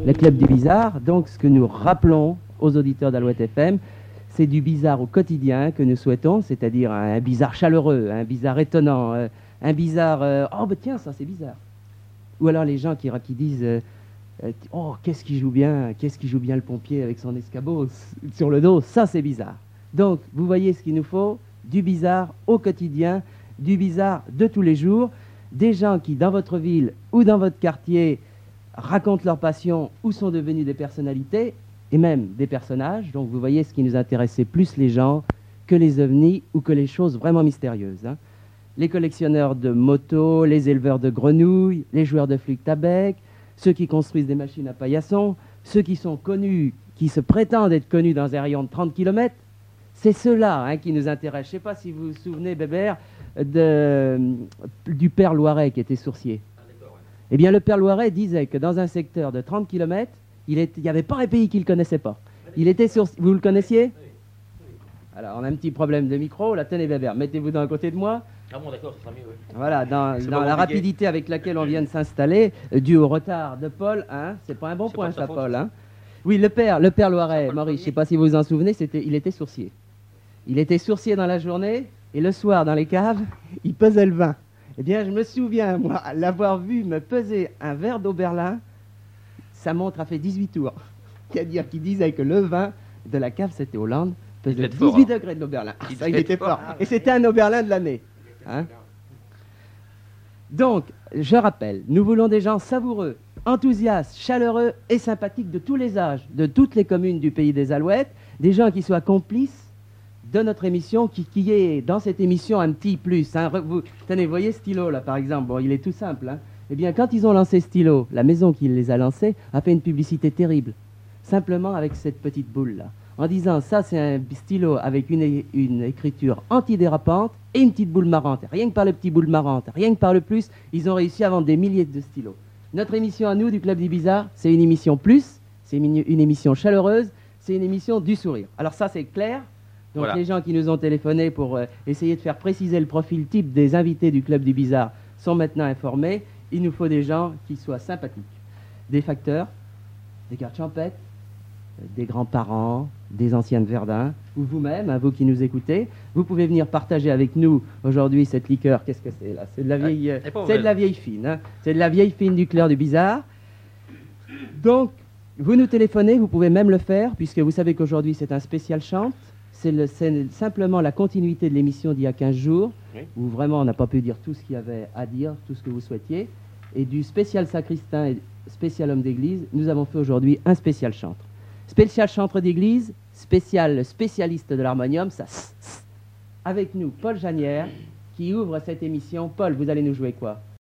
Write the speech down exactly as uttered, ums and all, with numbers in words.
le Club du Bizarre. Donc, ce que nous rappelons aux auditeurs d'Alouette F M, c'est du bizarre au quotidien que nous souhaitons, c'est-à-dire un bizarre chaleureux, un bizarre étonnant, euh, un bizarre... Euh, oh, bah tiens, ça c'est bizarre. Ou alors les gens qui, qui disent euh, euh, oh, qu'est-ce qui joue bien, qu'est-ce qui joue bien le pompier avec son escabeau sur le dos, ça c'est bizarre. Donc, vous voyez ce qu'il nous faut, du bizarre au quotidien, du bizarre de tous les jours, des gens qui, dans votre ville ou dans votre quartier, racontent leur passion ou sont devenus des personnalités, et même des personnages. Donc vous voyez ce qui nous intéressait plus les gens que les ovnis ou que les choses vraiment mystérieuses. Hein. Les collectionneurs de motos, les éleveurs de grenouilles, les joueurs de flûte à bec, ceux qui construisent des machines à paillassons, ceux qui sont connus, qui se prétendent être connus dans un rayon de trente kilomètres, c'est ceux-là hein, qui nous intéressent. Je ne sais pas si vous vous souvenez, Bébert, de, du père Loiret qui était sourcier. Ah, ouais. Eh bien, le père Loiret disait que dans un secteur de trente kilomètres, il n'y avait pas un pays qu'il ne connaissait pas. Il était sourcier. Vous le connaissiez? Alors, on a un petit problème de micro. Là, tenez, Bébert, mettez-vous d'un côté de moi. Ah bon, d'accord, ça sera mieux, oui. Voilà, dans, dans la rapidité avec laquelle on vient de s'installer, euh, dû au retard de Paul, hein, c'est pas un bon point, ça, Paul. Hein. Oui, le père, le père Loiret, Maurice, je ne sais pas si vous vous en souvenez, c'était, il était sourcier. Il était sourcier dans la journée, et le soir, dans les caves, il pesait le vin. Eh bien, je me souviens, moi, l'avoir vu me peser un verre d'Oberlin. Sa montre a fait dix-huit tours. C'est-à-dire qu'il disait que le vin de la cave, c'était Hollande, pesait dix-huit degrés de l'Oberlin. Ah, ça, il était fort. Et c'était un Oberlin de l'année. Hein? Donc, je rappelle, nous voulons des gens savoureux, enthousiastes, chaleureux et sympathiques de tous les âges, de toutes les communes du pays des Alouettes, des gens qui soient complices de notre émission, qui, qui est dans cette émission un petit plus. Hein. Vous, tenez, vous voyez Stylo là par exemple, bon, il est tout simple. Hein. Eh bien, quand ils ont lancé Stylo, la maison qui les a lancés a fait une publicité terrible, simplement avec cette petite boule là, en disant ça c'est un stylo avec une, une écriture antidérapante et une petite boule marrante. Rien que par le petit boule marrante, rien que par le plus, ils ont réussi à vendre des milliers de stylos. Notre émission à nous du Club du Bizarre, c'est une émission plus, c'est une, une émission chaleureuse, c'est une émission du sourire. Alors ça c'est clair. Donc voilà. Les gens qui nous ont téléphoné pour euh, essayer de faire préciser le profil type des invités du Club du Bizarre sont maintenant informés. Il nous faut des gens qui soient sympathiques. Des facteurs, des gardes champêtres, des grands-parents, des anciens de Verdun, ou vous-même, hein, vous qui nous écoutez. Vous pouvez venir partager avec nous aujourd'hui cette liqueur. Qu'est-ce que c'est là? C'est de la vieille, euh, c'est de la vieille fine. Hein. C'est de la vieille fine du Club du Bizarre. Donc, vous nous téléphonez, vous pouvez même le faire, puisque vous savez qu'aujourd'hui c'est un spécial chante. C'est simplement la continuité de l'émission d'il y a quinze jours, oui. Où vraiment on n'a pas pu dire tout ce qu'il y avait à dire, tout ce que vous souhaitiez. Et du spécial sacristain et spécial homme d'église, nous avons fait aujourd'hui un spécial chantre. Spécial chantre d'église, spécial spécialiste de l'harmonium, ça, avec nous Paul Janière, qui ouvre cette émission. Paul, vous allez nous jouer quoi?